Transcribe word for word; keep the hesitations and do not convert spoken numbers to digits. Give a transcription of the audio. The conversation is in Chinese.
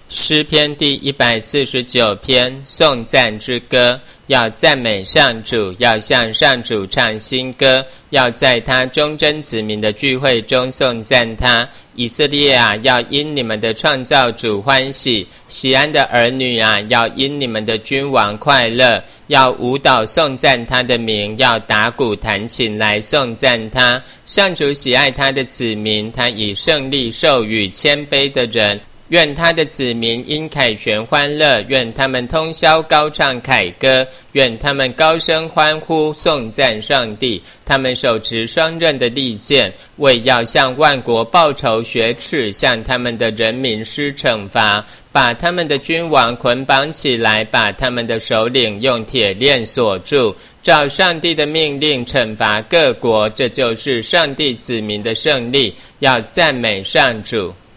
诗篇第一百四十九篇，颂赞之歌。要赞美上主，要向上主唱新歌，要在他忠贞子民的聚会中颂赞他。以色列啊，要因你们的创造主欢喜；锡安的儿女啊，要因你们的君王快乐。要舞蹈颂赞他的名，要打鼓弹琴来颂赞他。上主喜爱他的子民，他以胜利授予谦卑的人。愿他的子民因凯旋欢乐，愿他们通宵高唱凯歌，愿他们高声欢呼颂赞上帝。他们手持双刃的利剑，为要向万国报仇雪耻，向他们的人民施惩罚，把他们的君王捆绑起来，把他们的首领用铁链锁住，照上帝的命令惩罚各国。这就是上帝子民的胜利。要赞美上主。